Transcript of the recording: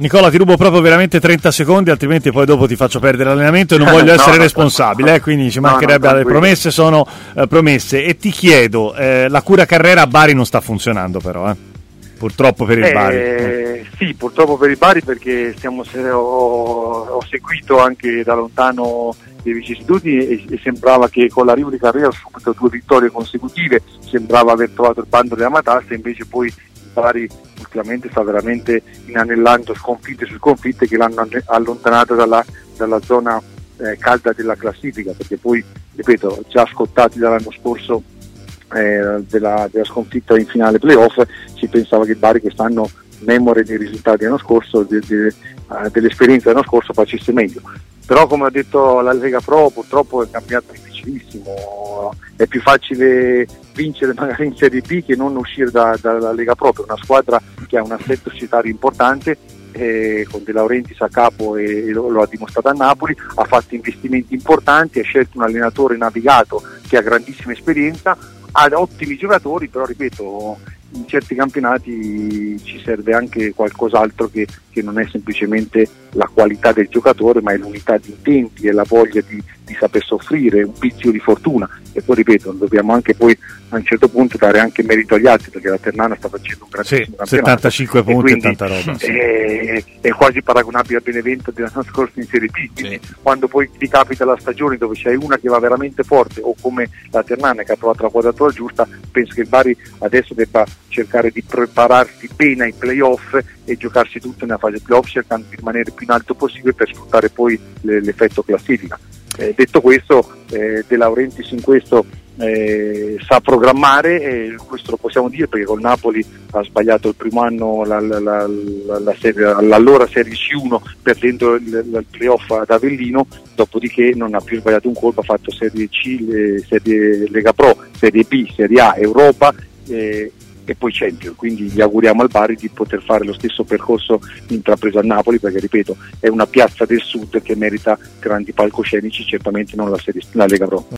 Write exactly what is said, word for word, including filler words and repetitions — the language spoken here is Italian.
Nicola, ti rubo proprio veramente trenta secondi, altrimenti poi dopo ti faccio perdere l'allenamento e non voglio essere no, responsabile, no, no. Eh, quindi ci mancherebbe, no, no, le promesse sono eh, promesse. E ti chiedo, eh, la cura Carrera a Bari non sta funzionando però, eh? Purtroppo per il eh, Bari. Eh. Sì, purtroppo per il Bari, perché stiamo, ho, ho seguito anche da lontano dei vicissitudini e, e sembrava che con l'arrivo di Carrera subito due vittorie consecutive, sembrava aver trovato il bando della matassa, invece poi il Bari ultimamente sta veramente inanellando sconfitte su sconfitte che l'hanno allontanato dalla, dalla zona eh, calda della classifica, perché poi, ripeto, già scottati dall'anno scorso eh, della, della sconfitta in finale playoff, si pensava che il Bari quest'anno, memore dei risultati dell'anno scorso, de, de, uh, dell'esperienza dell'anno scorso, facesse meglio. Però, come ha detto la Lega Pro, purtroppo è un campionato difficilissimo, è più facile vincere magari in Serie B che non uscire da, dalla Lega Pro, per una squadra che ha un assetto societario importante, eh, con De Laurentiis a capo, e, e lo, lo ha dimostrato a Napoli, ha fatto investimenti importanti, ha scelto un allenatore navigato che ha grandissima esperienza, ha ottimi giocatori, però ripeto, in certi campionati ci serve anche qualcos'altro che, che non è semplicemente la qualità del giocatore, ma è l'unità di intenti e la voglia di, di saper soffrire, un pizzico di fortuna. E poi ripeto, dobbiamo anche poi a un certo punto dare anche merito agli altri, perché la Ternana sta facendo un grandissimo sì, campionato, settantacinque punti e tanta roba, roba, sì. è, è quasi paragonabile a Benevento dell'anno scorso in Serie B, quindi sì. Quando poi ti capita la stagione dove c'è una che va veramente forte, o come la Ternana che ha trovato la quadratura giusta, penso che il Bari adesso debba cercare di prepararsi bene ai playoff e giocarsi tutto nella fase playoff, cercando di rimanere più in alto possibile per sfruttare poi le, l'effetto classifica. Eh, detto questo, eh, De Laurentiis in questo eh, sa programmare, e questo lo possiamo dire perché col Napoli ha sbagliato il primo anno la, la, la, la, la serie, all'allora Serie C uno, perdendo il, il playoff ad Avellino, dopodiché non ha più sbagliato un colpo, ha fatto Serie C, le, serie Lega Pro, Serie B, Serie A, Europa eh, e poi Champions, quindi gli auguriamo al Bari di poter fare lo stesso percorso intrapreso a Napoli, perché ripeto, è una piazza del sud che merita grandi palcoscenici, certamente non la, serie, la Lega Pro.